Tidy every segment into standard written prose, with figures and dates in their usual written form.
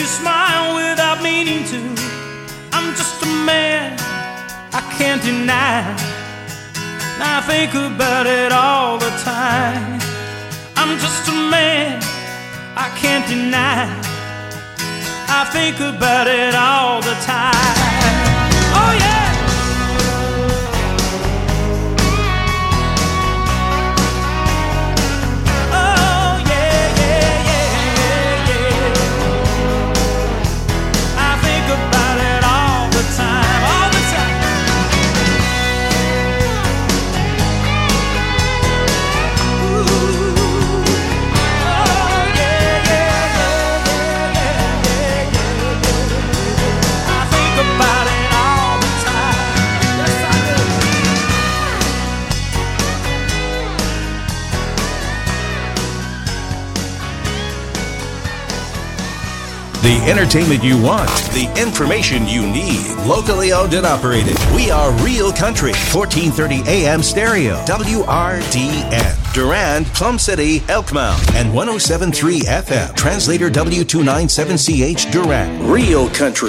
you smile without meaning to. I'm just a man, I can't deny. Now I think about it all the time. I'm just a man, I can't deny. I think about it all the time. Oh yeah. The entertainment you want, the information you need. Locally owned and operated. We are Real Country, 1430 AM stereo, WRDN. Durand, Plum City, Elkmount, and 107.3 FM. Translator W297CH Durand. Real Country.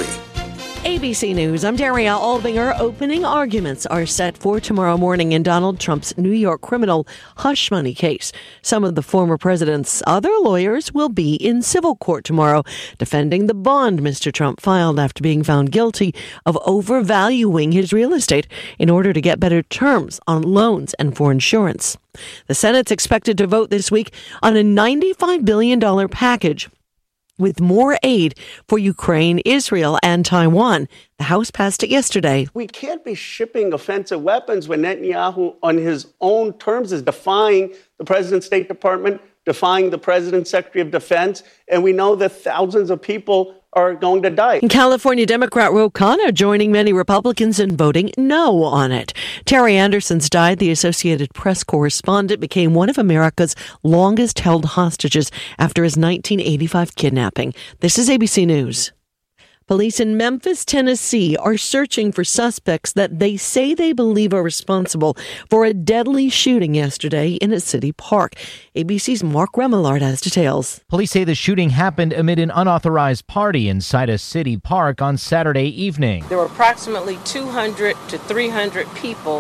ABC News, I'm Daria Albinger. Opening arguments are set for tomorrow morning in Donald Trump's New York criminal hush money case. Some of the former president's other lawyers will be in civil court tomorrow, defending the bond Mr. Trump filed after being found guilty of overvaluing his real estate in order to get better terms on loans and for insurance. The Senate's expected to vote this week on a $95 billion package with more aid for Ukraine, Israel, and Taiwan. The House passed it yesterday. We can't be shipping offensive weapons when Netanyahu, on his own terms, is defying the President's State Department, defying the President's Secretary of Defense, and we know that thousands of people are going to die. California Democrat Ro Khanna joining many Republicans in voting no on it. Terry Anderson's died. The Associated Press correspondent became one of America's longest held hostages after his 1985 kidnapping. This is ABC News. Police in Memphis, Tennessee are searching for suspects that they say they believe are responsible for a deadly shooting yesterday in a city park. ABC's Mark Remillard has details. Police say the shooting happened amid an unauthorized party inside a city park on Saturday evening. There were approximately 200 to 300 people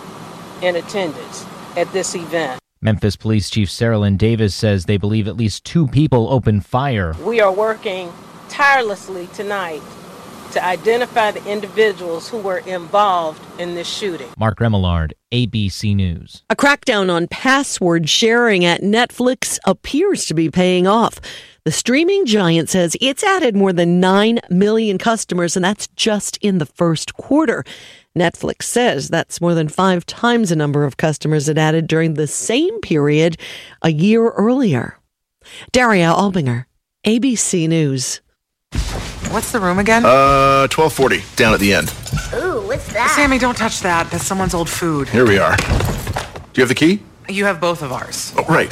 in attendance at this event. Memphis Police Chief Sarah Lynn Davis says they believe at least 2 people opened fire. We are working tirelessly tonight to identify the individuals who were involved in this shooting. Mark Remillard, ABC News. A crackdown on password sharing at Netflix appears to be paying off. The streaming giant says it's added more than 9 million customers, and that's just in the first quarter. Netflix says that's more than 5 times the number of customers it added during the same period a year earlier. Daria Albinger, ABC News. What's the room again? 1240, down at the end. Ooh, what's that? Sammy, don't touch that. That's someone's old food. Here we are. Do you have the key? You have both of ours. Oh, right.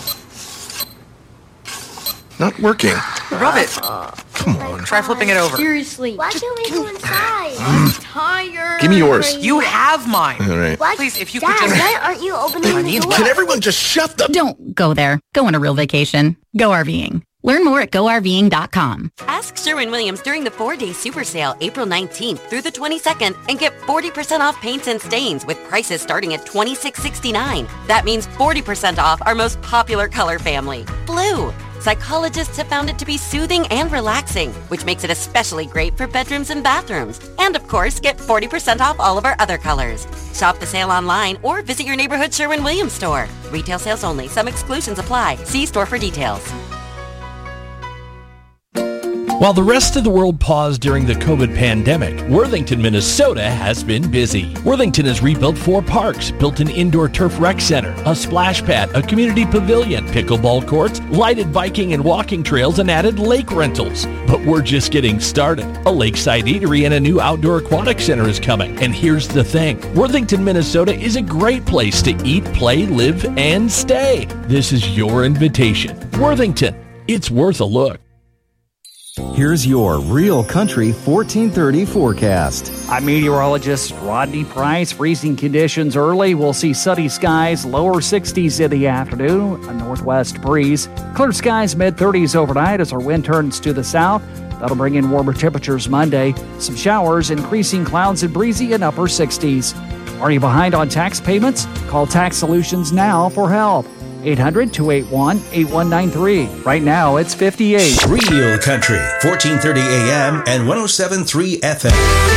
Not working. Rub it. Come on. Try flipping it over. Seriously. Why can't we go inside? I'm tired. Give me yours. You have mine. All right. What? Please, if you Dad, could just... why aren't you opening the door? Can everyone just shut the... Don't go there. Go on a real vacation. Go RVing. Learn more at GoRVing.com. Ask Sherwin-Williams during the 4-day super sale, April 19th through the 22nd, and get 40% off paints and stains with prices starting at $26.69. That means 40% off our most popular color family, blue. Psychologists have found it to be soothing and relaxing, which makes it especially great for bedrooms and bathrooms. And of course, get 40% off all of our other colors. Shop the sale online or visit your neighborhood Sherwin-Williams store. Retail sales only. Some exclusions apply. See store for details. While the rest of the world paused during the COVID pandemic, Worthington, Minnesota has been busy. Worthington has rebuilt 4 parks, built an indoor turf rec center, a splash pad, a community pavilion, pickleball courts, lighted biking and walking trails, and added lake rentals. But we're just getting started. A lakeside eatery and a new outdoor aquatic center is coming. And here's the thing. Worthington, Minnesota is a great place to eat, play, live, and stay. This is your invitation. Worthington, it's worth a look. Here's your Real Country 1430 forecast. I'm meteorologist Rodney Price. Freezing conditions early. We'll see sunny skies, lower 60s in the afternoon, a northwest breeze. Clear skies, mid-30s overnight as our wind turns to the south. That'll bring in warmer temperatures Monday. Some showers, increasing clouds and breezy in upper 60s. Are you behind on tax payments? Call Tax Solutions now for help. 800-281-8193. Right now, it's 58. Real Country, 1430 AM and 107.3 FM.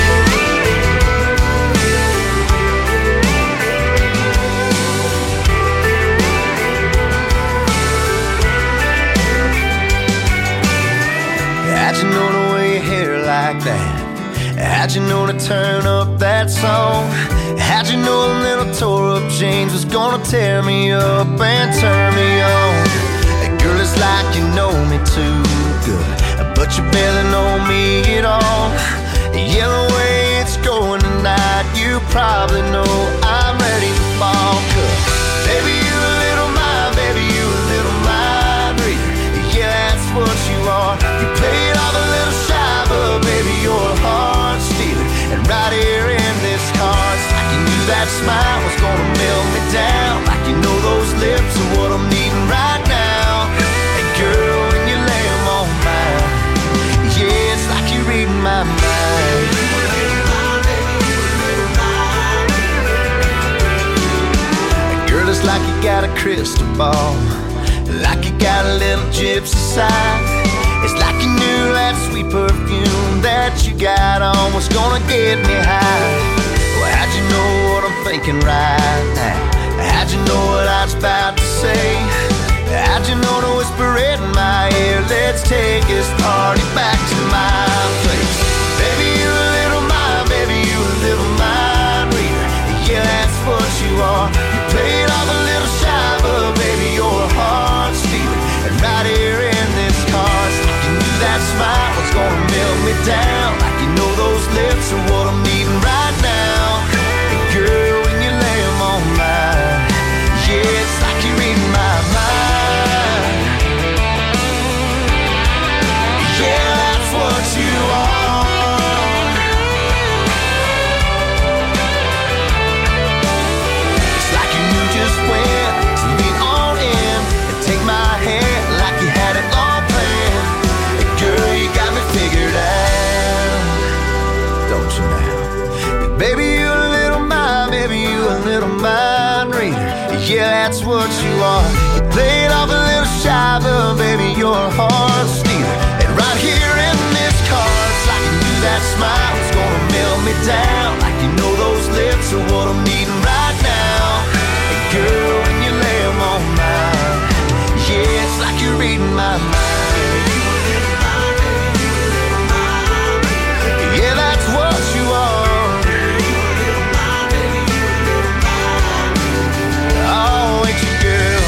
How'd you know to wear your hair like that? How'd you know to turn up that song? How'd you know a little tore up jeans was gonna tear me up and turn me on? Girl, it's like you know me too good, but you barely know me at all. Yeah, the way it's going tonight, you probably know I'm ready to fall. 'Cause baby, you a little mind, baby, you a little mind reader. Yeah, that's what you are. You played off a little shy, but baby, you're a heart stealer. And right here in this car, it's like you knew that smile was gonna melt me down. Like you know those lips are what I'm needing right now. And girl, when you lay them on mine, yeah, it's like you're reading my mind. Girl, it's like you got a crystal ball, like you got a little gypsy side. It's like you knew that sweet perfume that you got on was gonna get me high. Well, how'd you know what I'm thinking right now? How'd you know what I was about to say? How'd you know to whisper it in my ear? Let's take this party back to my place. Baby, you a little mind, baby, you a little mind reader. Yeah, that's what you are. You played off a little shy, but baby, you're a heart stealer. And right here in this car, it's like you knew that smile was gonna melt me down. Like you know those lips are what I'm needing right now. And girl, when you lay them on mine, yeah, it's like you're reading my mind. Yeah, that's what you are. It's like you knew just when to lean on in and take my hand like you had it all planned. And girl, you got me figured out, don't you now? Baby, you a little mind, baby, you a little mind reader. Yeah, that's what you are. You played off a little shy, but baby, you're a heart stealer. And right here in this car, it's like you knew that smile was gonna melt me down. Like you know those lips are what I'm needing right now. And girl, when you lay them on mine, yeah, it's like you're reading my mind. Yeah, that's what you are. Oh, ain't you, girl?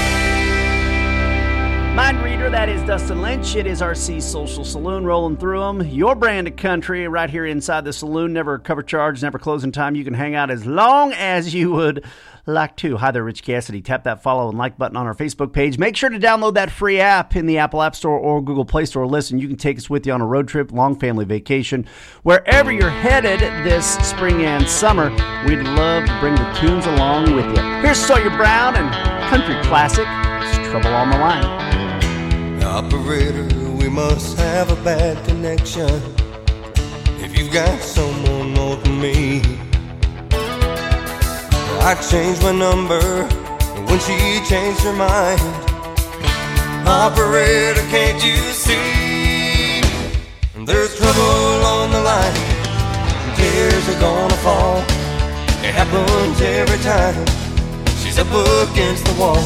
Mind reader, that is Dustin Lynch. It is RC Social Saloon, rolling through them. Your brand of country right here inside the saloon. Never cover charge, never closing time. You can hang out as long as you would like to. Hi there, Rich Cassidy. Tap that follow and like button on our Facebook page. Make sure to download that free app in the Apple App Store or Google Play Store. Listen, you can take us with you on a road trip, long family vacation. Wherever you're headed this spring and summer, we'd love to bring the tunes along with you. Here's Sawyer Brown and country classic, It's Trouble on the Line. Operator, we must have a bad connection. If you've got someone more than me, I changed my number when she changed her mind. Operator, can't you see? There's trouble on the line. Tears are gonna fall. It happens every time. She's up against the wall.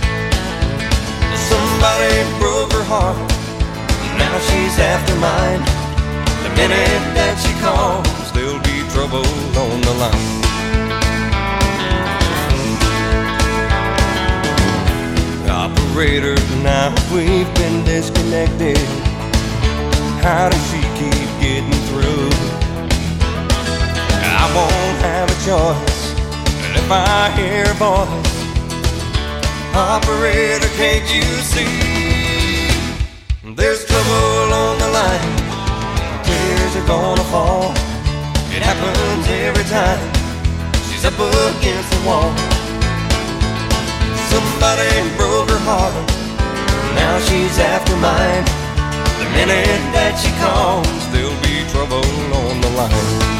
Somebody broke her heart. Now she's after mine. The minute that she calls, there'll be trouble on the line. Operator, now we've been disconnected. How does she keep getting through? I won't have a choice, and if I hear a voice, operator, can't you see? There's trouble on the line. Tears are gonna fall. It happens every time. She's up against the wall. Somebody broke her heart. Now she's after mine. The minute that she calls, there'll be trouble on the line.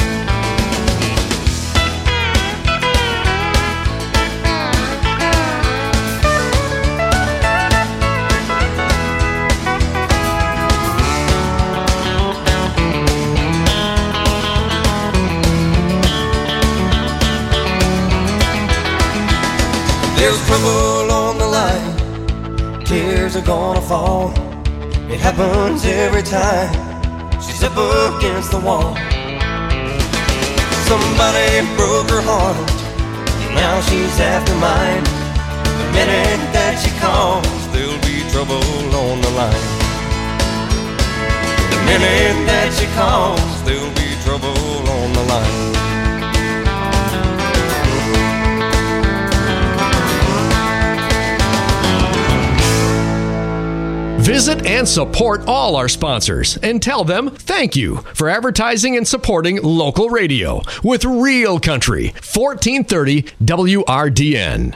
There's trouble on the line, tears are gonna fall. It happens every time she's up against the wall. Somebody broke her heart, and now she's after mine. The minute that she calls, there'll be trouble on the line. The minute that she calls, there'll be trouble on the line. Visit and support all our sponsors and tell them thank you for advertising and supporting local radio with Real Country, 1430 WRDN.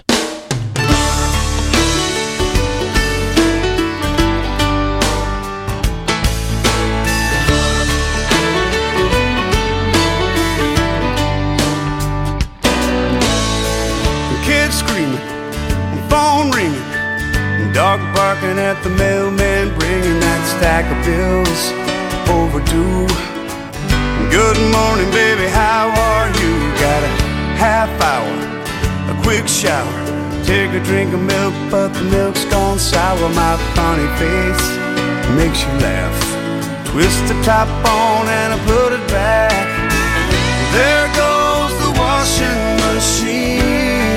The kids screaming, phone ringing, dog barking at the mailman, bringing that stack of bills overdue. Good morning, baby, how are you? Got a half hour, a quick shower, take a drink of milk, but the milk's gone sour. My funny face makes you laugh. Twist the top on and I put it back. There goes the washing machine.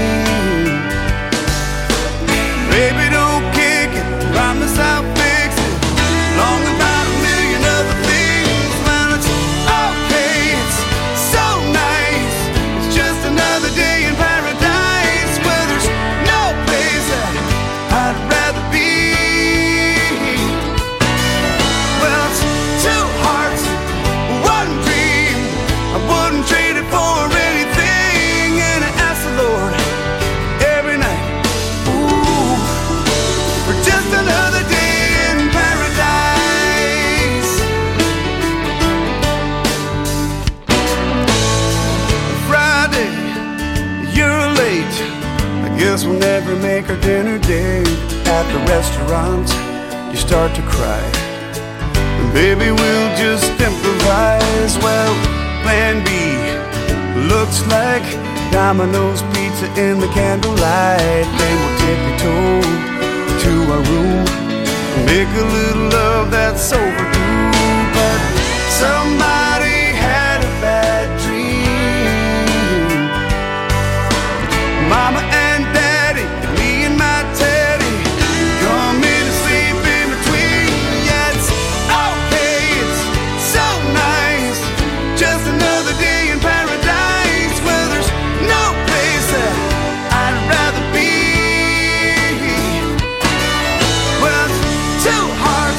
Baby, don't kick it, promise I'll fix it. Long about a million other things. When it's okay, it's so nice. It's just another day in paradise where there's no place that I'd rather be. Well, it's two hearts, one dream. I wouldn't trade it for anything. And I ask the Lord every night, for just another day in paradise. Friday, you're late. I guess we'll never make our dinner date. At the restaurant, you start to cry. And baby, we'll just improvise. Well, plan B looks like Domino's pizza in the candlelight. Then we'll tippy-toe to our room, make a little love that's overdue. But somebody had a bad dream. Mama and Daddy, and me and my Teddy, come in and sleep in between. Yeah, it's okay, it's so nice. Just another day in paradise where there's no place that I'd rather be. Two hearts,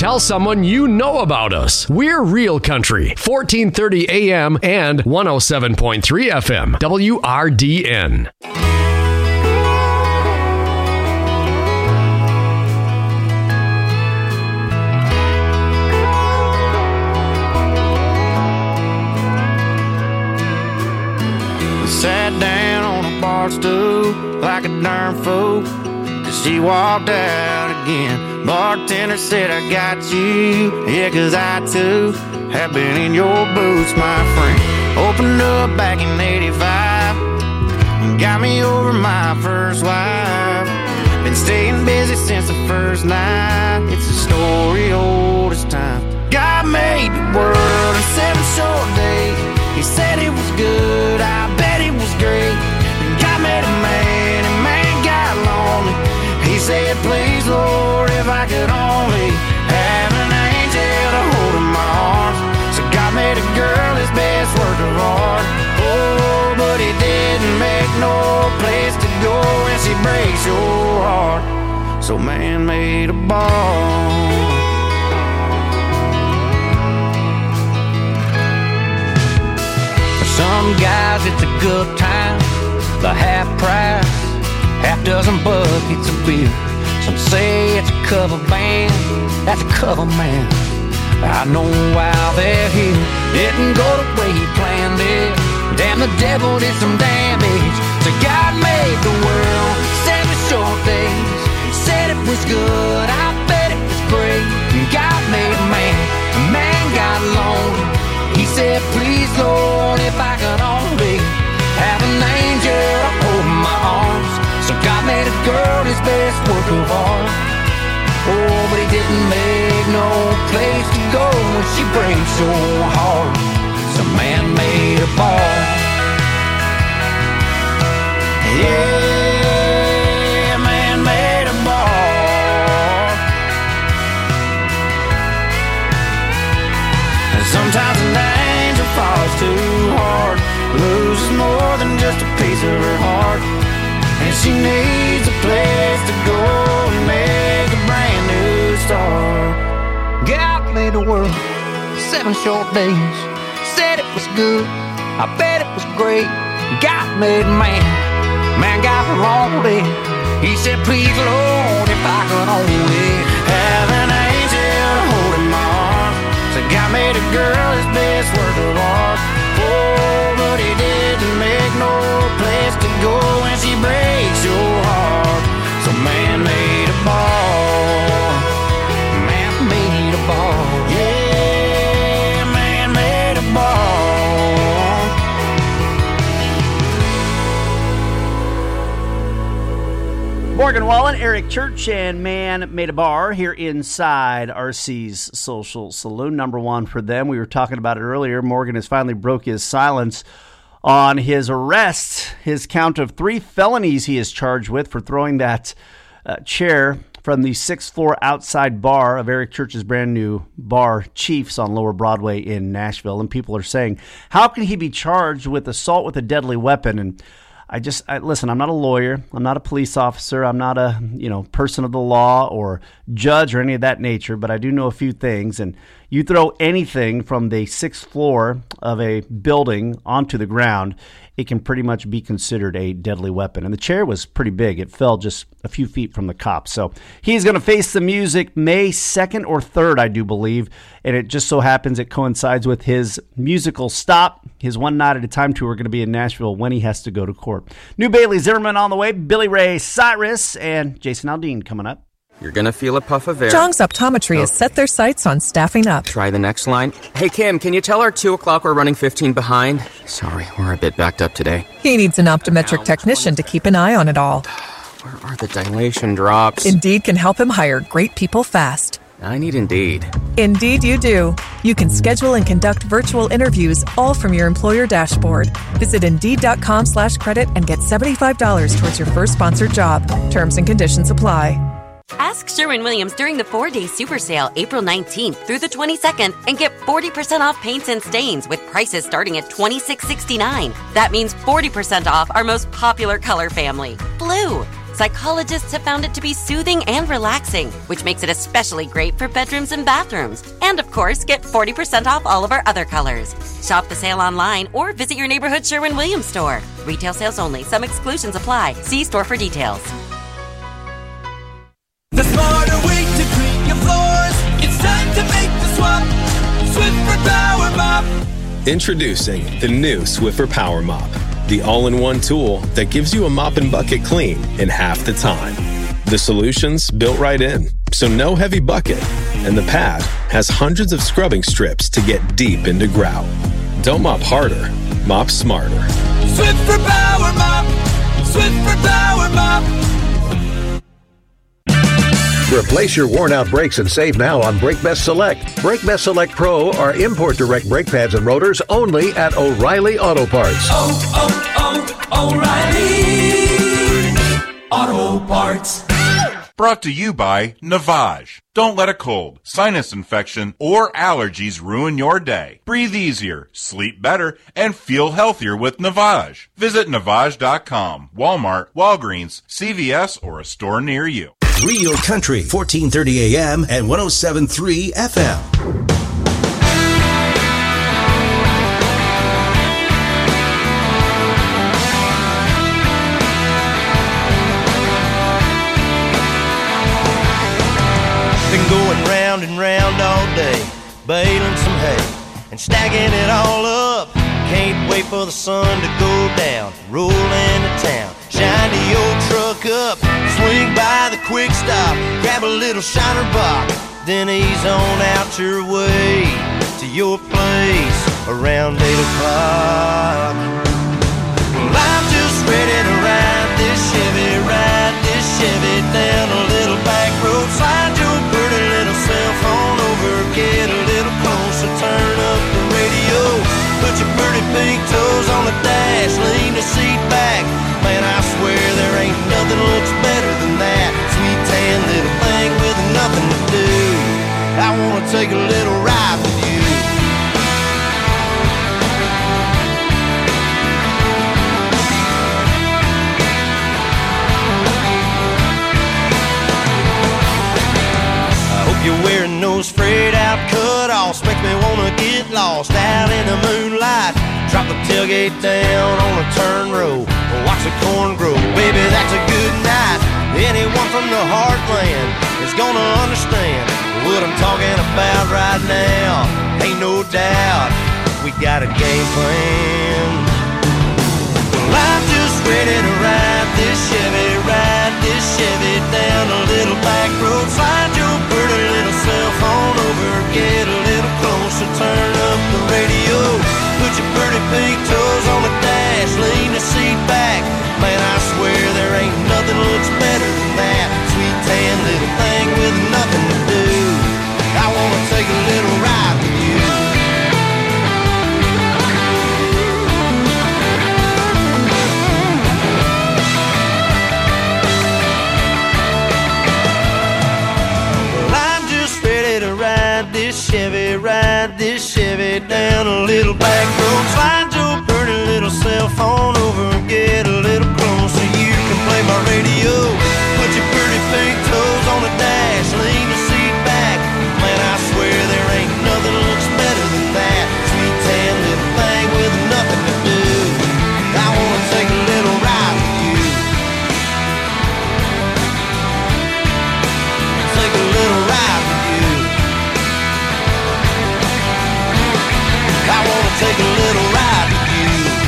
Tell someone you know about us. We're Real Country, 1430 AM and 107.3 FM, WRDN. Sat down on a bar stool like a darn fool. She walked out again. Bartender said, I got you. Yeah, 'cause I too have been in your boots, my friend. Opened up back in 85 and got me over my first wife. Been staying busy since the first night. It's a story old as time. God made the world in 7 short days. He said it was good, I bet it was great. And God made a man, and man got lonely. He said, please, Lord, if I could only have an angel to hold in my arms. So God made a girl his best work of art. Oh, but he didn't make no place to go when she breaks your heart. So man made a ball. Some guys it's a good time, the half price, half dozen buckets of beer. Some say it's a cover band, that's a cover man. I know while they're here, didn't go the way he planned it. Damn, the devil did some damage. So God made the world 7 short days. Said it was good, I bet it was great. God made a man got lonely. He said, please, Lord, if I could only have an angel hold my arms. So God made a girl his best work of art. Oh, but he didn't make no place to go when she breaks your heart. So man made a ball. Yeah, man made a ball. And sometimes an angel falls too hard, loses more than just a piece of her heart. And she needs a place to go and make a brand new start. God made the world 7 short days. Said it was good, I bet it was great. God made man got lonely. He said, please, Lord, if I could only have an angel to hold in my arms. So God made a girl his best work of art. Oh, but he didn't make no place to go when she breaks your heart. So man made a ball. Man made a ball. Yeah, man made a ball. Morgan Wallen, Eric Church, and Man Made a Bar here inside RC's Social Saloon. Number one for them. We were talking about it earlier. Morgan has finally broke his silence on his arrest, his count of 3 felonies he is charged with for throwing that chair from the 6th floor outside bar of Eric Church's brand new bar, Chiefs, on Lower Broadway in Nashville. And people are saying, how can he be charged with assault with a deadly weapon? And listen, I'm not a lawyer. I'm not a police officer. I'm not a, person of the law or judge or any of that nature, but I do know a few things. And you throw anything from the 6th floor of a building onto the ground, it can pretty much be considered a deadly weapon. And the chair was pretty big. It fell just a few feet from the cops. So he's going to face the music May 2nd or 3rd, I do believe. And it just so happens it coincides with his musical stop, his One Night at a Time tour, going to be in Nashville when he has to go to court. New Bailey Zimmerman on the way, Billy Ray Cyrus, and Jason Aldean coming up. You're going to feel a puff of air. Zhang's Optometry has set their sights on staffing up. Try the next line. Hey, Kim, can you tell our 2 o'clock we're running 15 behind? Sorry, we're a bit backed up today. He needs an optometric technician to keep an eye on it all. Where are the dilation drops? Indeed can help him hire great people fast. I need Indeed. Indeed you do. You can schedule and conduct virtual interviews all from your employer dashboard. Visit Indeed.com/credit and get $75 towards your first sponsored job. Terms and conditions apply. Ask Sherwin-Williams during the 4-day super sale, April 19th through the 22nd, and get 40% off paints and stains with prices starting at $26.69. That means 40% off our most popular color family, blue. Psychologists have found it to be soothing and relaxing, which makes it especially great for bedrooms and bathrooms. And of course, get 40% off all of our other colors. Shop the sale online or visit your neighborhood Sherwin-Williams store. Retail sales only. Some exclusions apply. See store for details. The smarter way to clean your floors. It's time to make the swap. Swiffer Power Mop. Introducing the new Swiffer Power Mop, the all-in-one tool that gives you a mop and bucket clean in half the time. The solution's built right in, so no heavy bucket, and the pad has hundreds of scrubbing strips to get deep into grout. Don't mop harder, mop smarter. Swiffer Power Mop. Swiffer Power Mop. Replace your worn-out brakes and save now on Brake Best Select. Brake Best Select Pro are import direct brake pads and rotors only at O'Reilly Auto Parts. O'Reilly Auto Parts. Brought to you by Navage. Don't let a cold, sinus infection, or allergies ruin your day. Breathe easier, sleep better, and feel healthier with Navage. Visit Navage.com, Walmart, Walgreens, CVS, or a store near you. Real Country, 1430 AM and 107.3 FM. Been going round and round all day, baling some hay and stacking it all up. Can't wait for the sun to go down, roll into town, shine the old truck up, swing by the quick stop, grab a little shiner box, then ease on out your way to your place around 8 o'clock. Well, I'm just ready to ride this Chevy down a little back road, slide your pretty little cell phone over, get a little closer, turn up the radio, put your pretty pink toes on the dash, lean the seat back. Man, I swear there ain't nothing looks better than that sweet tan little thing with nothing to do. I wanna take a little ride with you. I hope you're wearing those frayed out cutoffs, makes me wanna get lost out in the moonlight. Drop the tailgate down on a turn row, watch the corn grow. Baby, that's a good night. Anyone from the heartland is gonna understand what I'm talking about right now. Ain't no doubt we got a game plan. Well, I'm just ready to ride this Chevy down a little back road, slide your pretty little cell phone over, get a little closer, turn up the radio, put your pretty pink toes on the dash, lean the seat back. Man, I swear there ain't nothing looks better than that sweet tan little thing with nothing to do. I wanna take a little ride with you. Well, I'm just ready to ride this Chevy down a little back road, slide your pretty little cell phone over and get a little closer. You can play my radio, put your pretty pink toes on the dash, lean the seat back. Man, I swear there ain't nothing looks better than that sweet tan little thing with nothing to do. I wanna take a little ride with you. Take a little ride with you. I wanna take a little ride with you.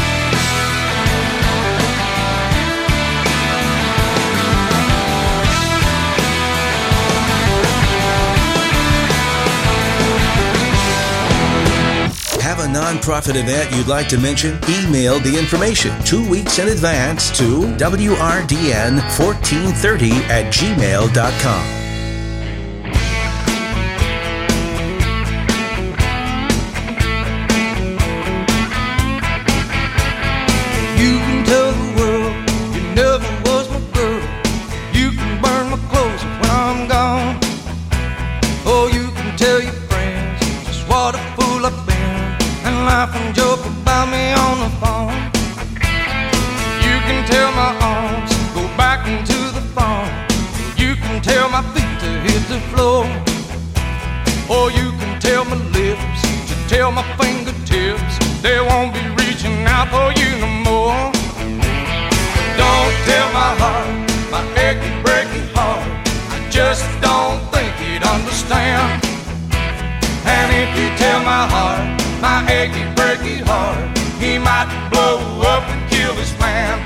Have a nonprofit event you'd like to mention? Email the information 2 weeks in advance to wrdn1430@gmail.com. You can tell the world you never was my girl. You can burn my clothes when I'm gone. Oh, you can tell your friends just what a fool I've been and laugh and joke about me on the phone. You can tell my arms go back into the fall. You can tell my feet to hit the floor, or you can tell my lips to tell my fingertips they won't be reaching out for you no more. Don't tell my heart, my achy, breaky heart, I just don't think he'd understand. And if you tell my heart, my achy, breaky heart, he might blow up and kill this man.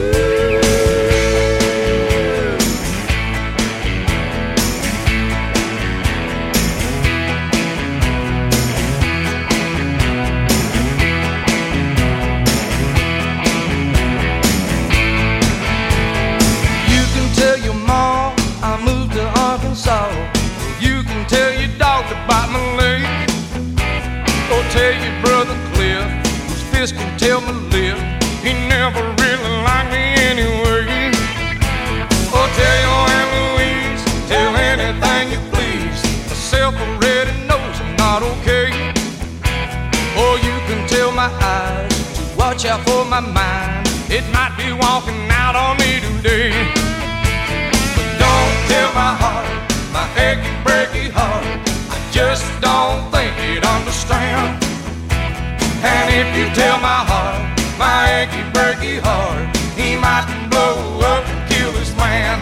You can tell your mom I moved to Arkansas. You can tell your dog to bite my leg, or tell your brother Cliff, whose fist can tell my lip he never really liked me anyway. Or tell your Aunt Louise, tell anything you please, myself already knows I'm not okay. Or you can tell my eyes to watch out for my mind, it might be walking out on me today. But don't tell my heart, my achy, breaky heart, I just don't think he'd understand. And if you tell my heart, my achy, breaky heart, he might blow up and kill this man.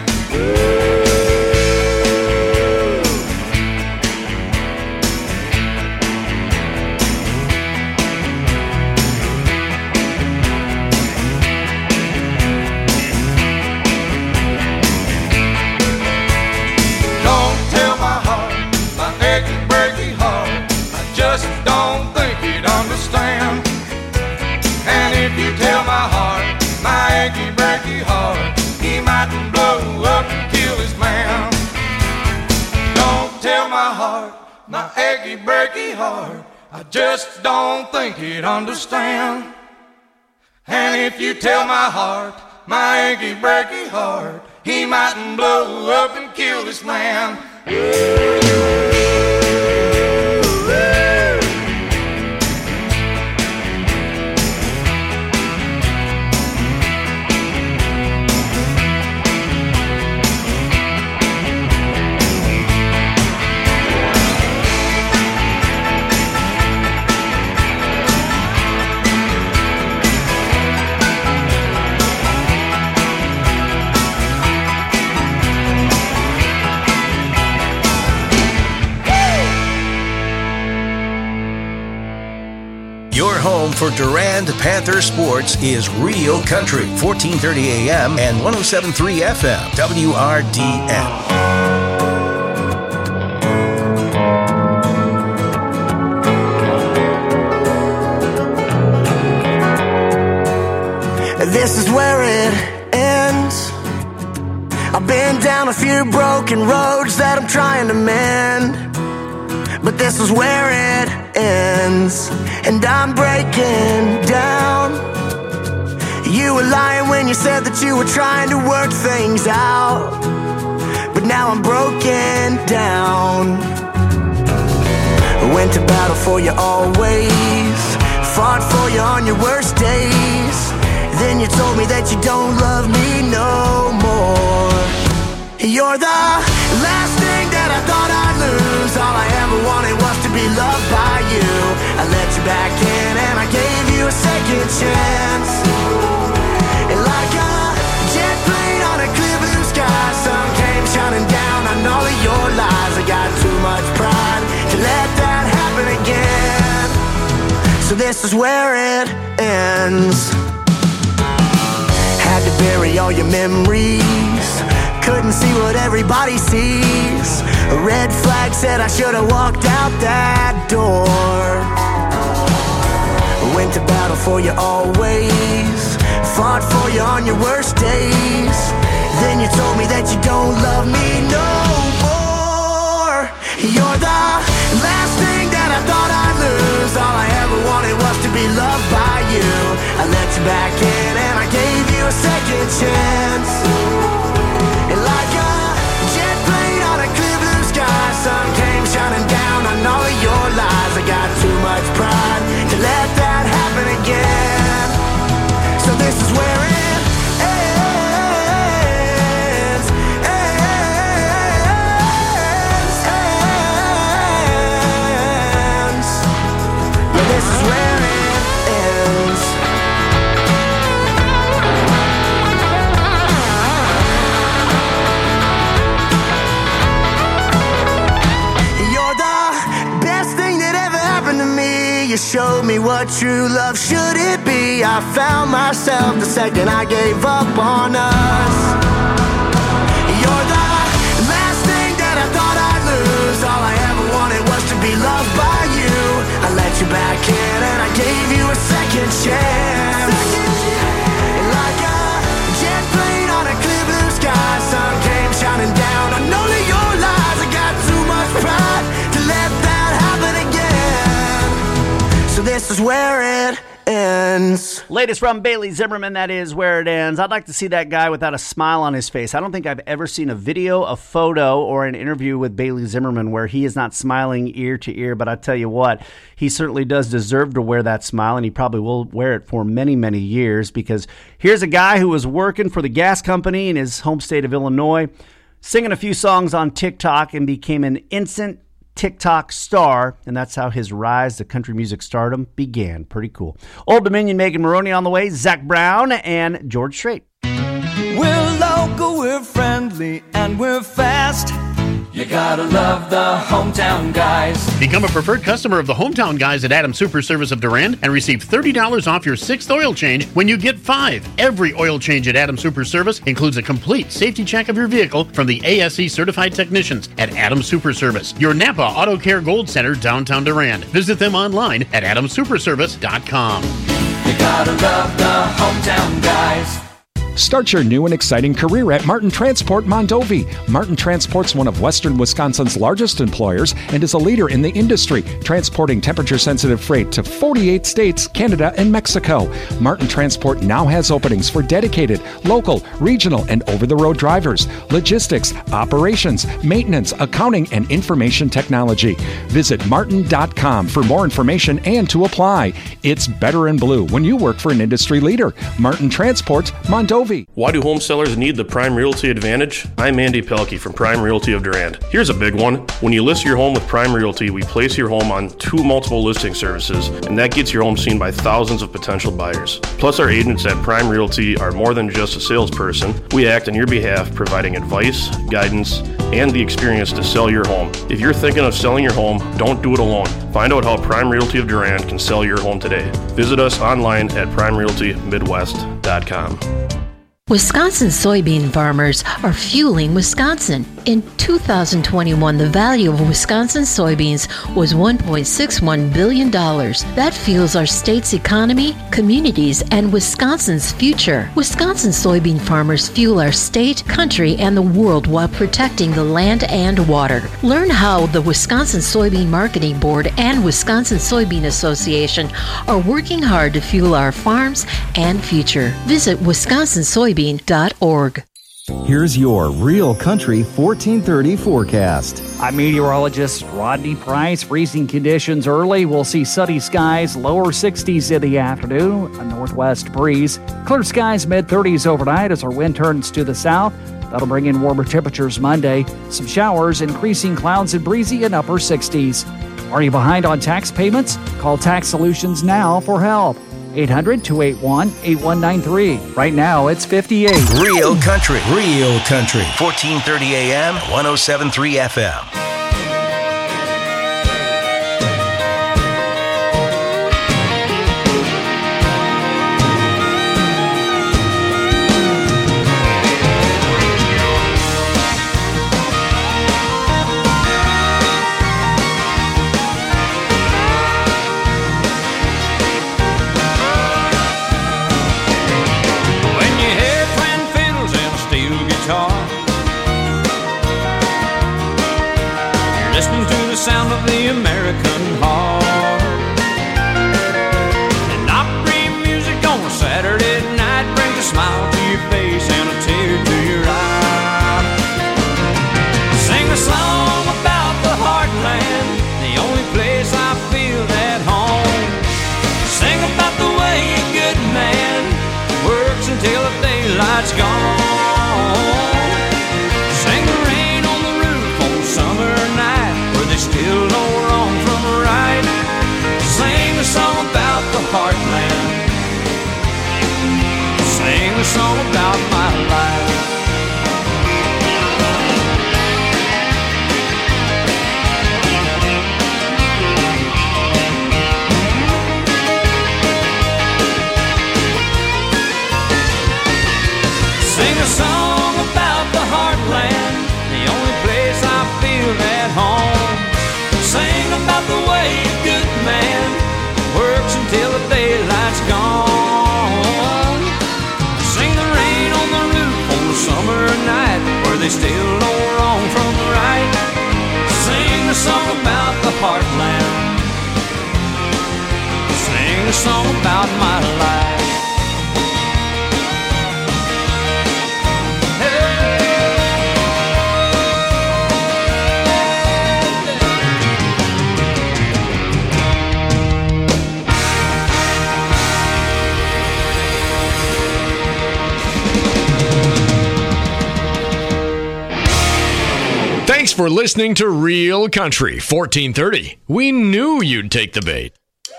Don't tell my heart, my achy, breaky heart, I just don't think he'd understand. And if you tell my heart, my achy, breaky heart, he might blow up and kill his man. Don't tell my heart, my achy, breaky heart, I just don't think he'd understand. And if you tell my heart, my achy, breaky heart, he might blow up and kill this man. Your home for Durand Panther sports is Real Country, 1430 AM and 107.3 FM, WRDN. This is where it ends. I've been down a few broken roads that I'm trying to mend, but this is where it ends, and I'm breaking down. You were lying when you said that you were trying to work things out, but now I'm broken down. I went to battle for you always, fought for you on your worst days. Then you told me that you don't love me no more. You're the last thing that I thought I'd lose. All I ever wanted was to be loved by you. I let you back in and I gave you a second chance. And like a jet plane on a clear blue sky, sun came shining down on all of your lies. I got too much pride to let that happen again. So this is where it ends. Had to bury all your memories, couldn't see what everybody sees. A red flag said I should have walked out that door. Went to battle for you always, fought for you on your worst days. Then you told me that you don't love me no more. You're the last thing that I thought I'd lose. All I ever wanted was to be loved by you. I let you back in and I gave you a second chance. And like a jet plane on a clear blue sky, sun came shining down on all of your lies. I got too much pride to let that happen again. So this is where it ends. you showed me what true love should it be. I found myself the second I gave up on us. You're the last thing that I thought I'd lose. All I ever wanted was to be loved by you. I let you back in and I gave you a second chance. Like a jet plane on a clear blue sky, sun came shining down on only your lies. I got too much pride to let that happen again. So this is where it ends. Latest from Bailey Zimmerman, that is where it ends. I'd like to see that guy without a smile on his face. I don't think I've ever seen a video, a photo, or an interview with Bailey Zimmerman where he is not smiling ear to ear. But I tell you what, he certainly does deserve to wear that smile, and he probably will wear it for many, many years, because here's a guy who was working for the gas company in his home state of Illinois, singing a few songs on TikTok, and became an instant TikTok star, and that's how his rise to country music stardom began. Pretty cool. Old Dominion, Megan Maroney on the way, Zach Brown, and George Strait. We're local, we're friendly, and we're fast. You gotta love the Hometown Guys. Become a preferred customer of the Hometown Guys at Adams Super Service of Durand and receive $30 off your 6th oil change when you get 5. Every oil change at Adams Super Service includes a complete safety check of your vehicle from the ASE certified technicians at Adams Super Service, your Napa Auto Care Gold Center, downtown Durand. Visit them online at adamsuperservice.com. You gotta love the Hometown Guys. Start your new and exciting career at Martin Transport Mondovi. Martin Transport's one of Western Wisconsin's largest employers and is a leader in the industry, transporting temperature-sensitive freight to 48 states, Canada, and Mexico. Martin Transport now has openings for dedicated, local, regional, and over-the-road drivers, logistics, operations, maintenance, accounting, and information technology. Visit martin.com for more information and to apply. It's better in blue when you work for an industry leader. Martin Transport Mondovi. Why do home sellers need the Prime Realty Advantage? I'm Andy Pelkey from Prime Realty of Durand. Here's a big one. When you list your home with Prime Realty, we place your home on 2 multiple listing services, and that gets your home seen by thousands of potential buyers. Plus, our agents at Prime Realty are more than just a salesperson. We act on your behalf, providing advice, guidance, and the experience to sell your home. If you're thinking of selling your home, don't do it alone. Find out how Prime Realty of Durand can sell your home today. Visit us online at primerealtymidwest.com. Wisconsin soybean farmers are fueling Wisconsin. In 2021, the value of Wisconsin soybeans was $1.61 billion. That fuels our state's economy, communities, and Wisconsin's future. Wisconsin soybean farmers fuel our state, country, and the world while protecting the land and water. Learn how the Wisconsin Soybean Marketing Board and Wisconsin Soybean Association are working hard to fuel our farms and future. Visit wisconsinsoybean.org. Here's your Real Country 1430 forecast. I'm meteorologist Rodney Price. Freezing conditions early. We'll see sunny skies, lower 60s in the afternoon, a northwest breeze. Clear skies, mid-30s overnight as our wind turns to the south. That'll bring in warmer temperatures Monday. Some showers, increasing clouds and breezy in upper 60s. Are you behind on tax payments? Call Tax Solutions now for help. 800-281-8193. Right now, it's 58. Real Country. 1430 AM, 107.3 FM. Sound of the American heart. And Opry music on a Saturday night brings a smile to your face and a tear to your eye. Sing a song about the heartland, the only place I feel at home. Sing about the way a good man works until the daylight's gone. Sing the rain on the roof on summer night, still know wrong from right. Sing a song about the heartland. Sing a song about my life. still know wrong from right. Sing a song about the heartland. Sing a song about my life. Thanks for listening to Real Country 1430. We knew you'd take the bait.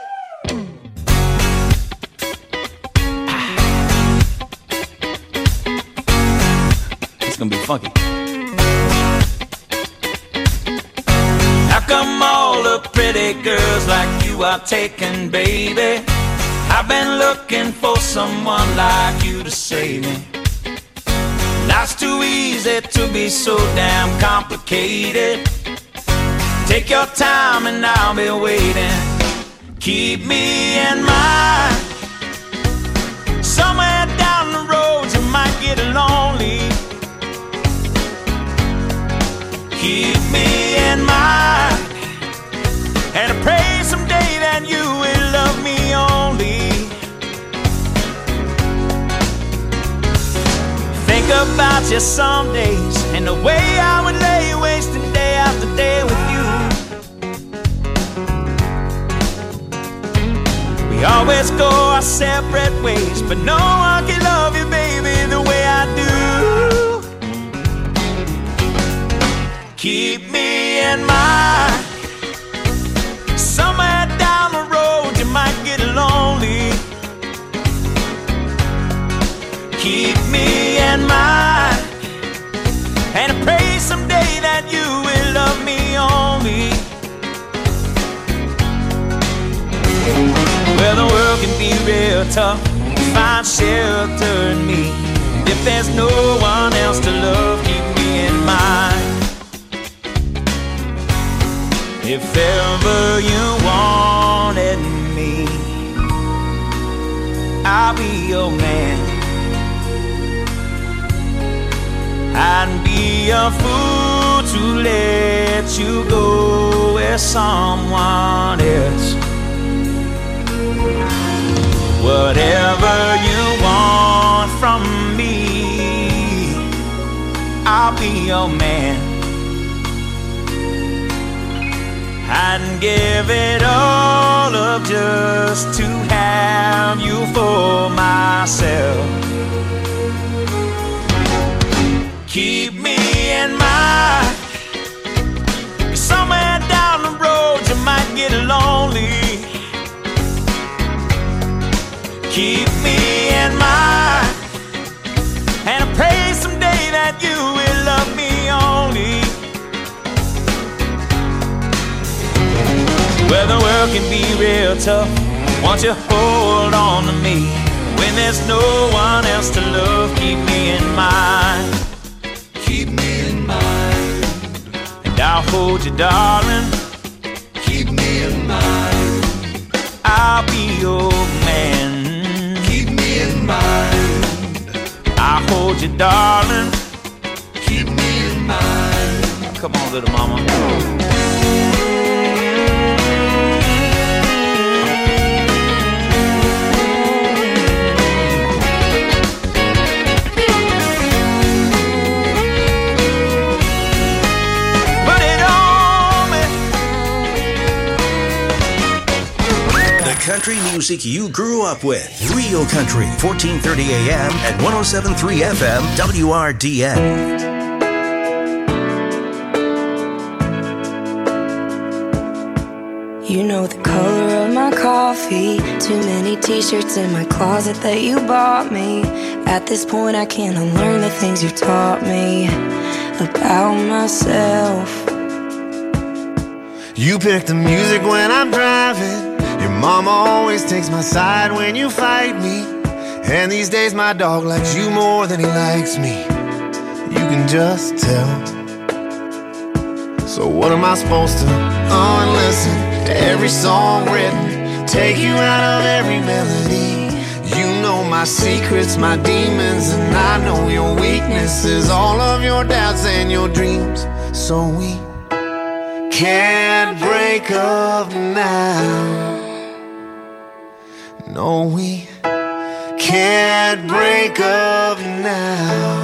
It's gonna be funky. How come all the pretty girls like you are taken, baby? I've been looking for someone like you to save me. Life's too easy to be so damn complicated. Take your time and I'll be waiting. Keep me in mind. Somewhere down the road you might get lonely. Keep me in mind. And I pray someday that you will love me only. Think about you some days and the way I would lay wasting day after day with you. We always go our separate ways, but no one can love you, baby, the way I do. Keep me in mind. Somewhere down the road you might get lonely. Keep me in mind. And I pray someday that you will love me only. Well, the world can be real tough. Find shelter in me. If there's no one else to love, keep me in mind. If ever you wanted me, I'll be your man. I'd be a fool to let you go with someone else. Whatever you want from me, I'll be your man. I'd give it all up just to have you for myself. Keep me in mind. Somewhere down the road you might get lonely. Keep me in mind. And I pray someday that you will love me only. Well, the world can be real tough. Won't you hold on to me? When there's no one else to love, keep me in mind. Keep me in mind. And I'll hold you, darling. Keep me in mind. I'll be your man. Keep me in mind. I'll hold you, darling. Keep me in mind. Come on, little mama. Country music you grew up with. Real Country, 1430 AM and 107.3 FM, WRDN. You know the color of my coffee. Too many t-shirts in my closet that you bought me. At this point I can't unlearn the things you taught me about myself. You pick the music when I'm driving. Your mama always takes my side when you fight me. And these days my dog likes you more than he likes me. You can just tell. So what am I supposed to unlisten to every song written? Take you out of every melody. You know my secrets, my demons, and I know your weaknesses, all of your doubts and your dreams. So we can't break up now. No, we can't break up now.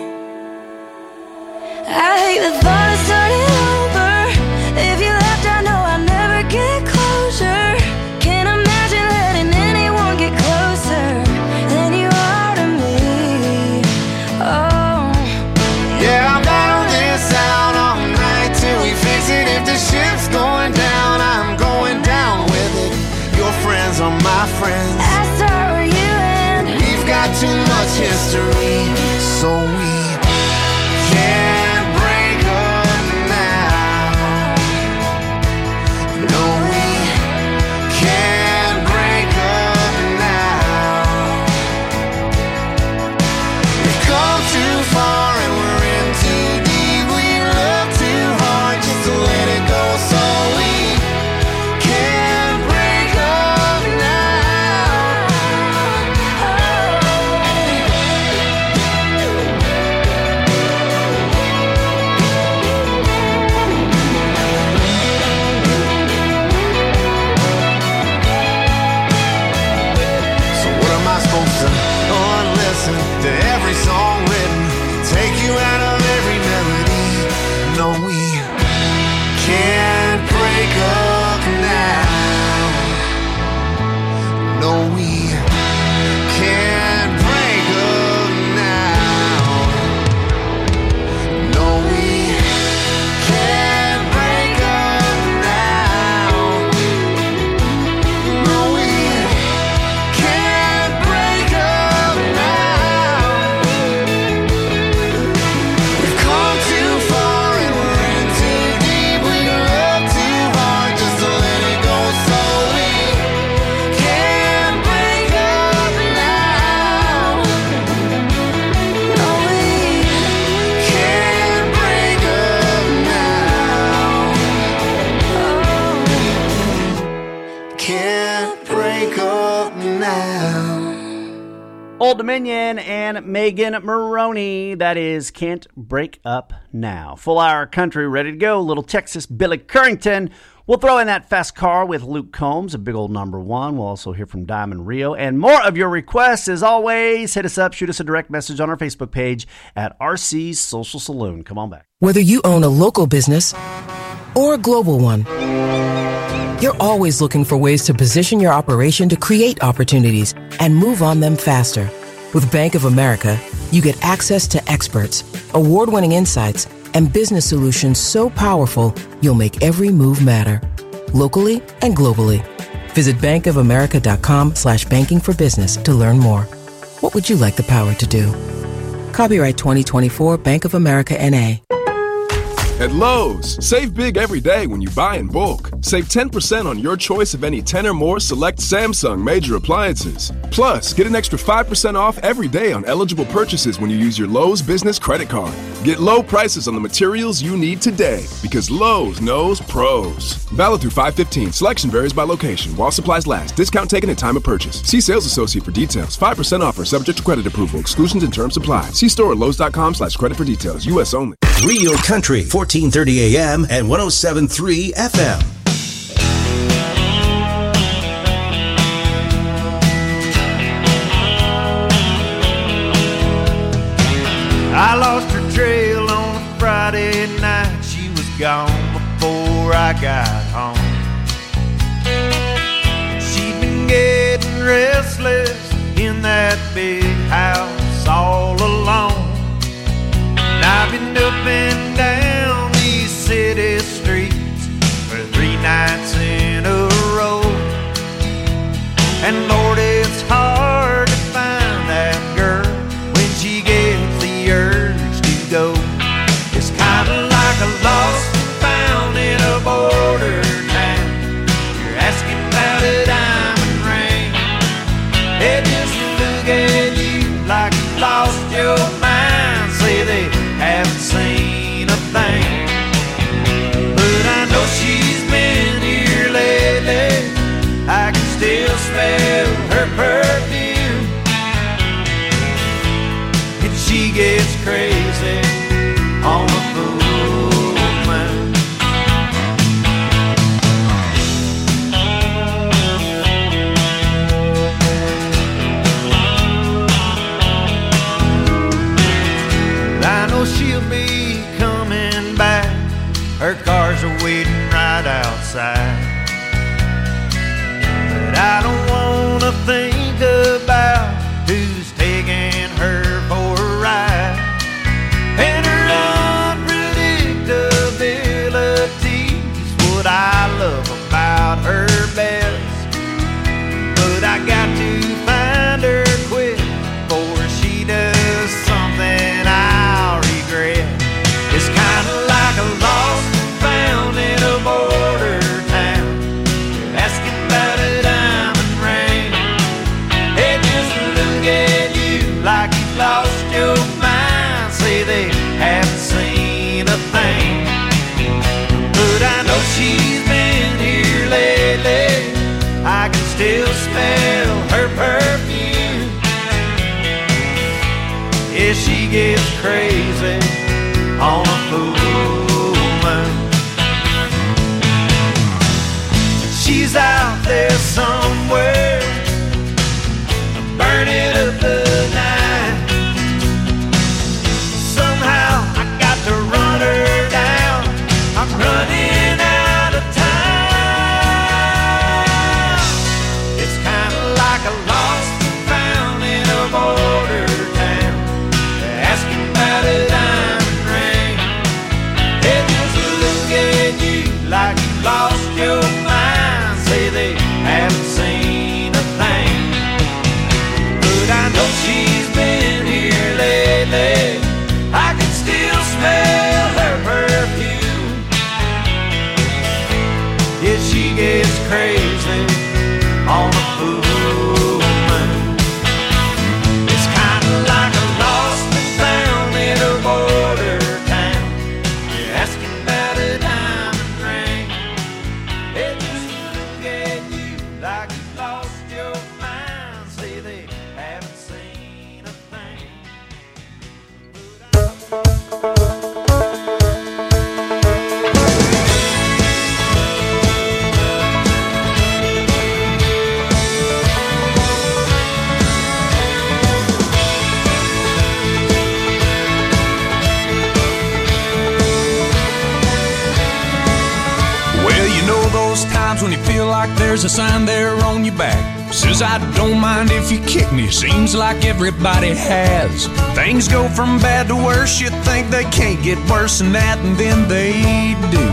I hate the thought of starting over. If you left, I know I'll never get closure. Can't imagine letting anyone get closer than you are to me. Oh, yeah, I'll battle this out all night till we fix it. If the ship's going down, I'm going down with it. Your friends are my friends. I start where you end. We've got too much history, so we can't break up now. No, we can't break up now. We've come too far and we're in too deep. We love too hard just to let it go, so we can't break up now. So what am I supposed to listen to every song written, take you out of every melody? No, we can't break up now. No, we can't break up now. No, we can't break up now. No, we can't break up now. We've come too far and we're in too deep. We love too hard just to let it go, so we can't break up now. No, we can't break up now. Can't break up now. Old Dominion and Megan Maroney. That is Can't Break Up Now. Full hour country ready to go. Little Texas Billy Currington. We'll throw in that fast car with Luke Combs, a big old number one. We'll also hear from Diamond Rio. And more of your requests, as always. Hit us up. Shoot us a direct message on our Facebook page at RC's Social Saloon. Come on back. Whether you own a local business or a global one, you're always looking for ways to position your operation to create opportunities and move on them faster. With Bank of America, you get access to experts, award-winning insights, and business solutions so powerful, you'll make every move matter, locally and globally. Visit bankofamerica.com/banking for business to learn more. What would you like the power to do? Copyright 2024 Bank of America N.A. At Lowe's, save big every day when you buy in bulk. Save 10% on your choice of any 10 or more select Samsung major appliances. Plus, get an extra 5% off every day on eligible purchases when you use your Lowe's business credit card. Get low prices on the materials you need today because Lowe's knows pros. Valid through 5/15. Selection varies by location. While supplies last. Discount taken at time of purchase. See sales associate for details. 5% offer subject to credit approval. Exclusions and terms apply. See store at Lowe's.com/credit for details. U.S. only. Real Country, 1430 AM and 107.3 FM. I lost her trail on a Friday night. She was gone before I got home. She'd been getting restless in that big house all alone. And I've been up and down these city streets for 3 nights in a row. And Lord, it's hard to find that girl when she gets the urge to go. It's kind of like a lost and found in a border side. But I don't wanna think about who's taking her for a ride. And her unpredictability's what I love about her best. But I got to find her quick before she does something I'll regret. It's kinda like a lost and found in a border town. You're asking about a diamond ring. They just look at you like you've lost your mind. Say they haven't seen a thing. But I know she's been here lately. I can still smell her perfume. Yeah, she gets crazy on a full moon. She's out there somewhere, burning up the night. Somehow I got to run her down. I'm running out of time. It's kind of like a lost and found in a border town. They're asking about a diamond ring. They just look at you like you lost your mind. Say they haven't seen a thing. But I know she's been here lately. I can still smell her perfume. Yeah, she gets crazy on a full moon. It's kind of like a lost and found in a border town. You're asking about a diamond ring. They just look at you like you lost your mind. Say they haven't seen a thing. Well, you know those times when you feel like there's a sign there on your back. Says I don't mind if you kick me, seems like everybody has. Things go from bad to worse, you think they can't get worse than that, and then they do.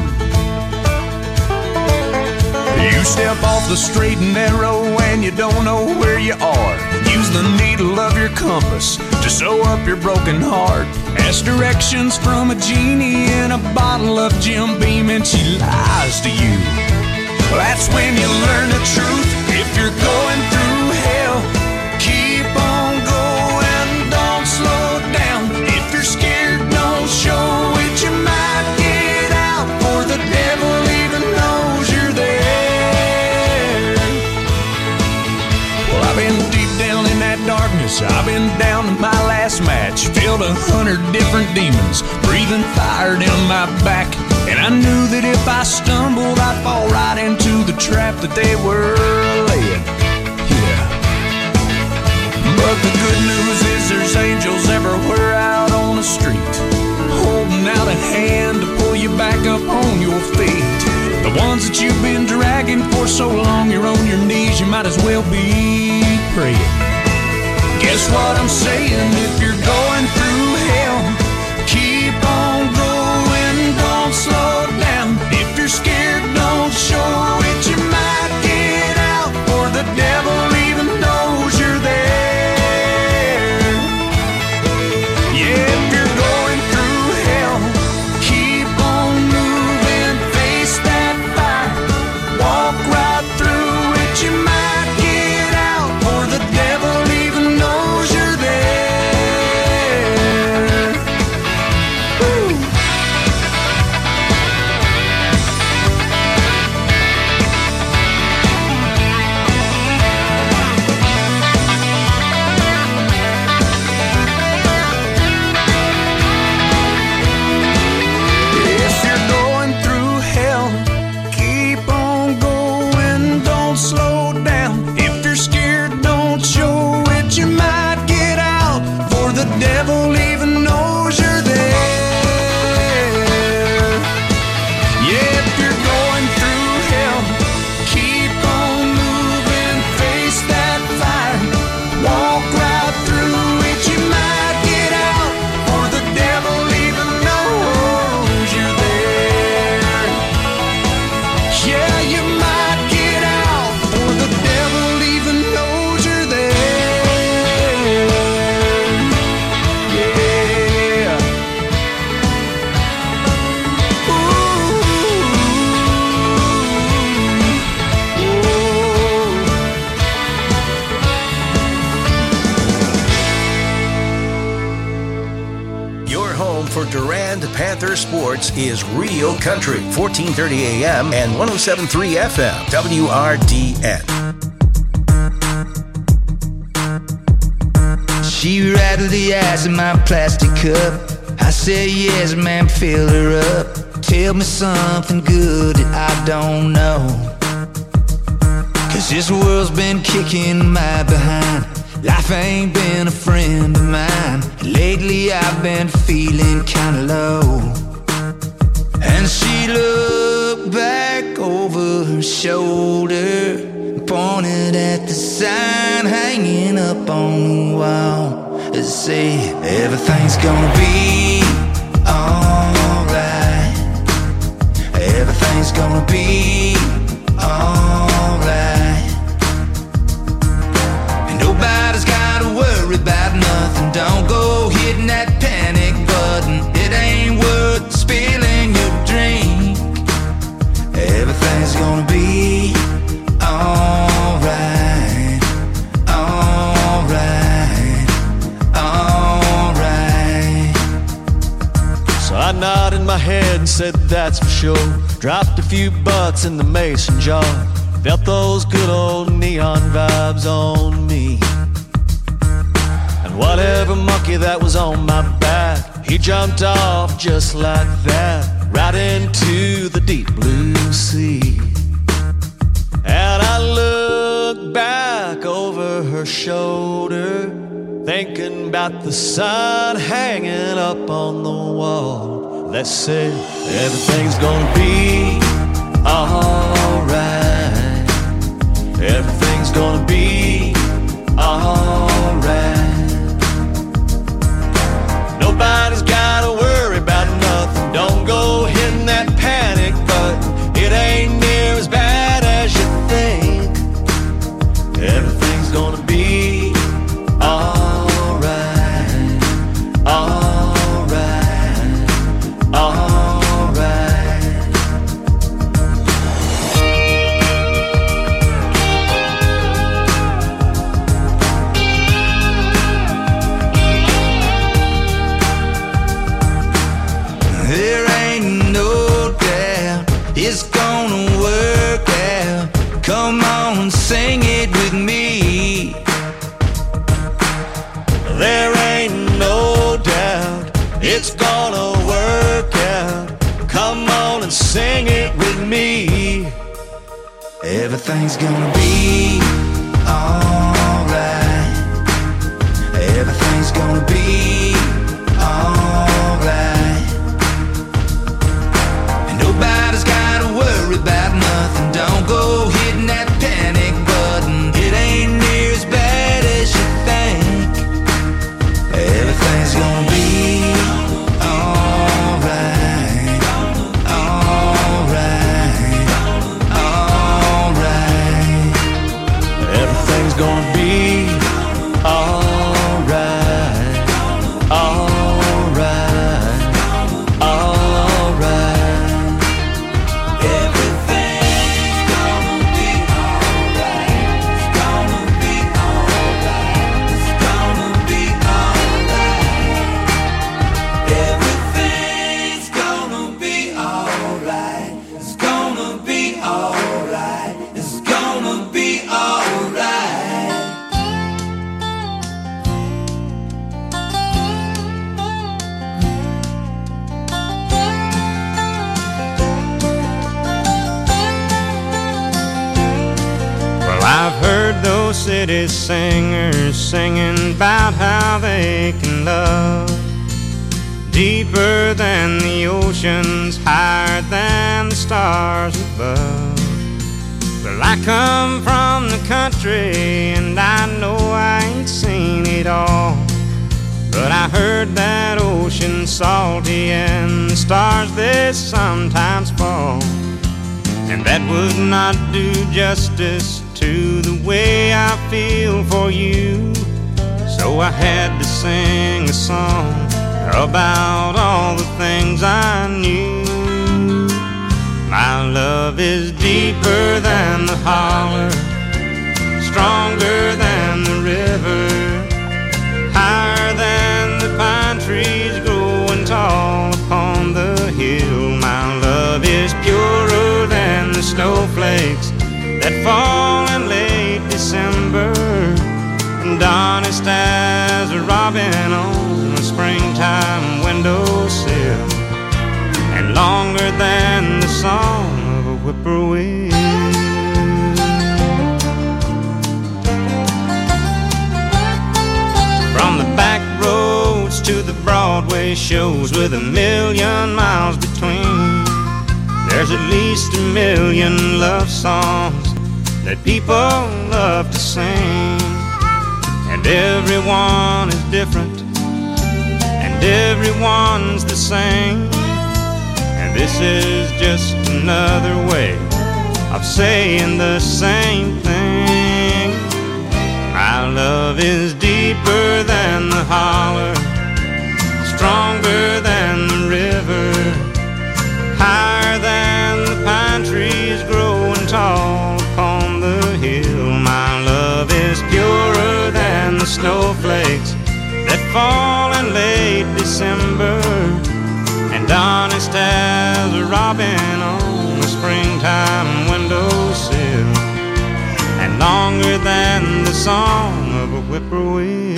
You step off the straight and narrow and you don't know where you are. Use the needle of your compass to sew up your broken heart. Ask directions from a genie in a bottle of Jim Beam and she lies to you. Well, that's when you learn the truth. If you're going through hell, keep on going, don't slow down. If you're scared, don't show it, you might get out, for the devil even knows you're there. Well, I've been deep down in that darkness, I've been down to my last match. Filled 100 different demons, breathing fire down my back. And I knew that if I stumbled, I'd fall right into the trap that they were laying. Yeah. But the good news is there's angels everywhere out on the street, holding out a hand to pull you back up on your feet. The ones that you've been dragging for so long, you're on your knees, you might as well be praying. Guess what I'm saying? If you're going through hell, keep on going, don't slow down. If you're scared, don't show it, you might get out, for the devil even knows you're there. Yeah, if you're going through hell, keep on moving, face that fire, walk right through it, you might get out, for the devil even knows you're there. sports is Real Country, 1430 AM and 107.3 FM, WRDN. She rattled the ice in my plastic cup. I said, yes, ma'am, fill her up. Tell me something good that I don't know. 'Cause this world's been kicking my behind. Life ain't been a friend of mine. Lately I've been feeling kinda low. And she looked back over her shoulder, pointed at the sign hanging up on the wall. It said, everything's gonna be alright. Everything's gonna be alright. And nobody's gotta worry about nothing. Don't go hitting that panic button. It ain't worth spilling your drink. Everything's gonna be alright, alright, alright. So I nodded my head and said that's for sure. Dropped a few bucks in the mason jar. Felt those good old neon vibes on me. And whatever monkey that was on my back, he jumped off just like that, right into the deep blue sea. And I looked back over her shoulder, thinking about the sign hanging up on the wall that said, everything's gonna be alright. Everything's gonna be alright. Nobody's gotta worry about nothing. Don't go hitting that panic button. It ain't near as bad as you think. Everything's gonna be alright, alright, alright. There ain't no doubt it's gonna work out. Come on, sing it with me. There ain't no doubt it's gonna work out. Come on and sing it with me. Everything's gonna be alright. Everything's gonna be alright. And nobody's gotta worry about nothing. Don't go hitting that panic button. It ain't near as bad as you think. Everything's gonna be alright, alright, alright. Everything's gonna be alright, alright, alright. Everything's gonna be alright. It's gonna be alright. It's gonna be alright. Everything's gonna be alright. It's gonna be alright. It's gonna be alright. Well, I've heard those city singers singing about how they can love deeper than the oceans, higher than the stars above. Well, I come from the country and I know I ain't seen it all, but I heard that ocean salty and the stars they sometimes fall, and that would not do justice to the way I feel for you. So I had to sing a song about all the things I knew. My love is deeper than the holler, stronger than the river, higher than the pine trees growing tall upon the From the back roads to the Broadway shows with 1,000,000 miles between, there's at least 1,000,000 love songs that people love to sing. And everyone is different, and everyone's the same. And this is just another way of saying the same thing. My love is deeper than the holler, stronger than the river, higher than the pine trees growing tall upon the hill. My love is purer than the snowflakes that fall in late December, and honest as a robin on the springtime windowsill, and longer than the song of a whippoorwill.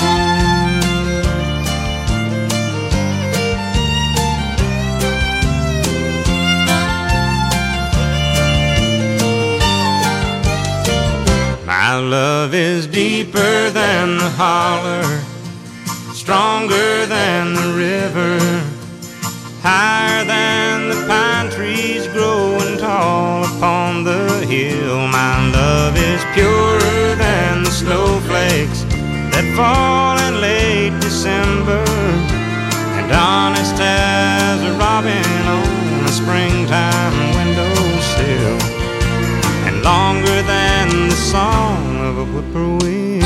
My love is deeper than the holler, stronger than the river, higher than the pine trees growing tall upon the hill. My love is purer than the snowflakes that fall in late December, and honest as a robin on a springtime windowsill, and longer than the song of a whippoorwill.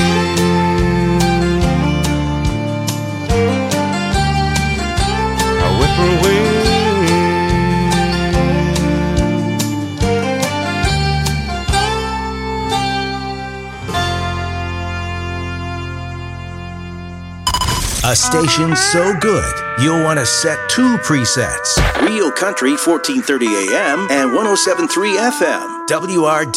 A whippoorwill. A station so good, you'll want to set 2 presets. Real Country 1430 AM and 107.3 FM. WRD.